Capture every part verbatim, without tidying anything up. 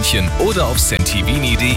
München oder auf sentivini punkt de.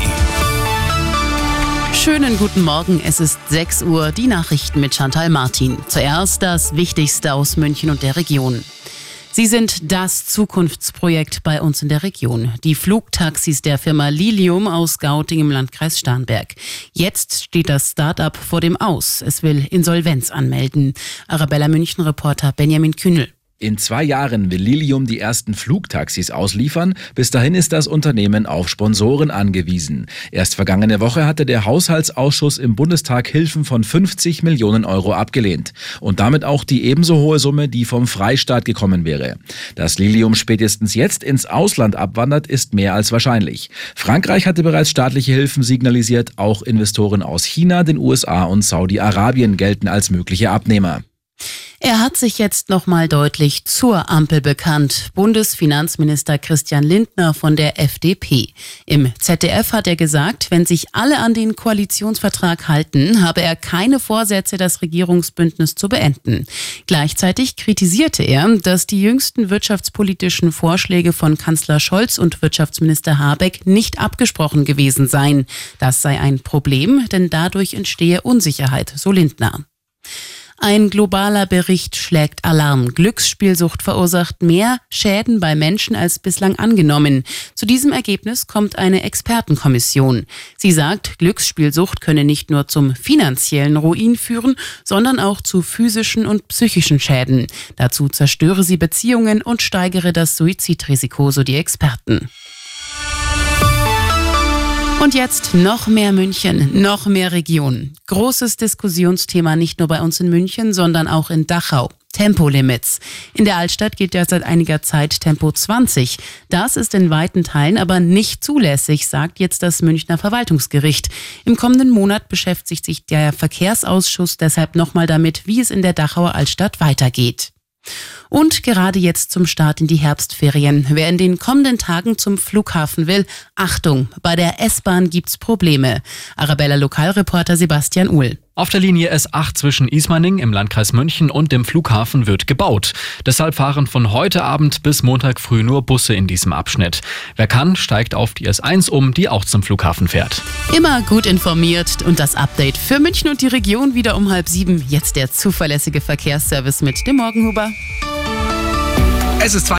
Schönen guten Morgen, es ist sechs Uhr, die Nachrichten mit Chantal Martin. Zuerst das Wichtigste aus München und der Region. Sie sind das Zukunftsprojekt bei uns in der Region. Die Flugtaxis der Firma Lilium aus Gauting im Landkreis Starnberg. Jetzt steht das Start-up vor dem Aus. Es will Insolvenz anmelden. Arabella München-Reporter Benjamin Kühnel. In zwei Jahren will Lilium die ersten Flugtaxis ausliefern. Bis dahin ist das Unternehmen auf Sponsoren angewiesen. Erst vergangene Woche hatte der Haushaltsausschuss im Bundestag Hilfen von fünfzig Millionen Euro abgelehnt. Und damit auch die ebenso hohe Summe, die vom Freistaat gekommen wäre. Dass Lilium spätestens jetzt ins Ausland abwandert, ist mehr als wahrscheinlich. Frankreich hatte bereits staatliche Hilfen signalisiert. Auch Investoren aus China, den U S A und Saudi-Arabien gelten als mögliche Abnehmer. Er hat sich jetzt nochmal deutlich zur Ampel bekannt. Bundesfinanzminister Christian Lindner von der F D P. Im Z D F hat er gesagt, wenn sich alle an den Koalitionsvertrag halten, habe er keine Vorsätze, das Regierungsbündnis zu beenden. Gleichzeitig kritisierte er, dass die jüngsten wirtschaftspolitischen Vorschläge von Kanzler Scholz und Wirtschaftsminister Habeck nicht abgesprochen gewesen seien. Das sei ein Problem, denn dadurch entstehe Unsicherheit, so Lindner. Ein globaler Bericht schlägt Alarm. Glücksspielsucht verursacht mehr Schäden bei Menschen als bislang angenommen. Zu diesem Ergebnis kommt eine Expertenkommission. Sie sagt, Glücksspielsucht könne nicht nur zum finanziellen Ruin führen, sondern auch zu physischen und psychischen Schäden. Dazu zerstöre sie Beziehungen und steigere das Suizidrisiko, so die Experten. Und jetzt noch mehr München, noch mehr Region. Großes Diskussionsthema nicht nur bei uns in München, sondern auch in Dachau. Tempolimits. In der Altstadt gilt ja seit einiger Zeit Tempo zwanzig. Das ist in weiten Teilen aber nicht zulässig, sagt jetzt das Münchner Verwaltungsgericht. Im kommenden Monat beschäftigt sich der Verkehrsausschuss deshalb nochmal damit, wie es in der Dachauer Altstadt weitergeht. Und gerade jetzt zum Start in die Herbstferien. Wer in den kommenden Tagen zum Flughafen will, Achtung, bei der S-Bahn gibt's Probleme. Arabella Lokalreporter Sebastian Uhl. Auf der Linie S acht zwischen Ismaning im Landkreis München und dem Flughafen wird gebaut. Deshalb fahren von heute Abend bis Montag früh nur Busse in diesem Abschnitt. Wer kann, steigt auf die S eins um, die auch zum Flughafen fährt. Immer gut informiert und das Update für München und die Region wieder um halb sieben. Jetzt der zuverlässige Verkehrsservice mit dem Morgenhuber. Es ist